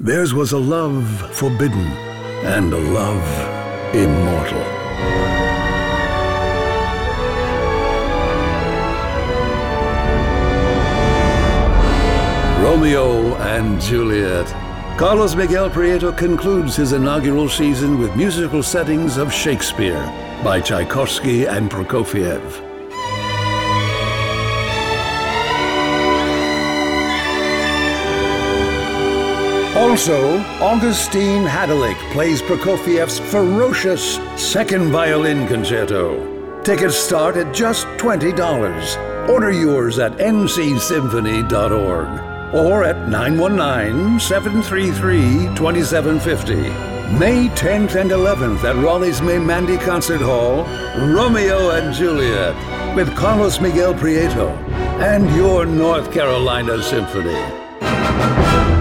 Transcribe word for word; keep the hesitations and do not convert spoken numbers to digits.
theirs was a love forbidden and a love immortal. Romeo and Juliet. Carlos Miguel Prieto concludes his inaugural season with musical settings of Shakespeare by Tchaikovsky and Prokofiev. Also, Augustine Hadelich plays Prokofiev's ferocious second violin concerto. Tickets start at just twenty dollars. Order yours at n c symphony dot org or at nine one nine, seven three three, two seven five zero. May tenth and eleventh at Raleigh's Maimandi Concert Hall, Romeo and Juliet with Carlos Miguel Prieto and your North Carolina Symphony.